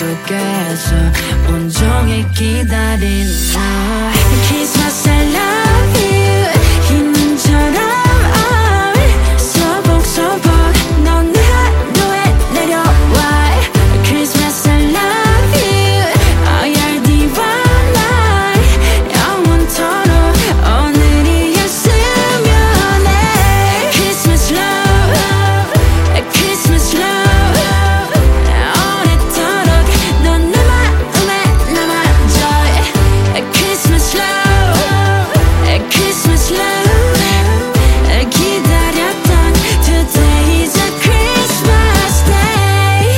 속에서 온종일 기다린 나 Christmas I love you 힘처럼 소복소복 넌 내 하루에 내려와 Christmas I love you 어열디와 날 영원토록 오늘이었으면 해 Christmas love Christmas love 오래도록 넌 내 마음에 남아줘 Christmas love Christmas love 기다렸던 Today's a Christmas day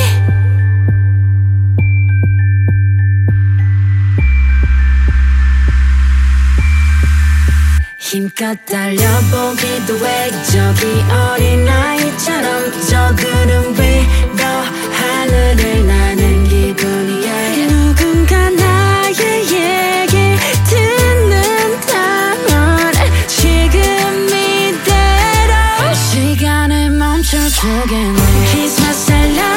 힘껏 달려보기도 해 저기 어린아이처럼 저 구름 위로 하늘을 나는 기분이야 누군가 나의 얘기 듣는다면 지금 이대로 시간을 멈춰주겠네 Christmas I love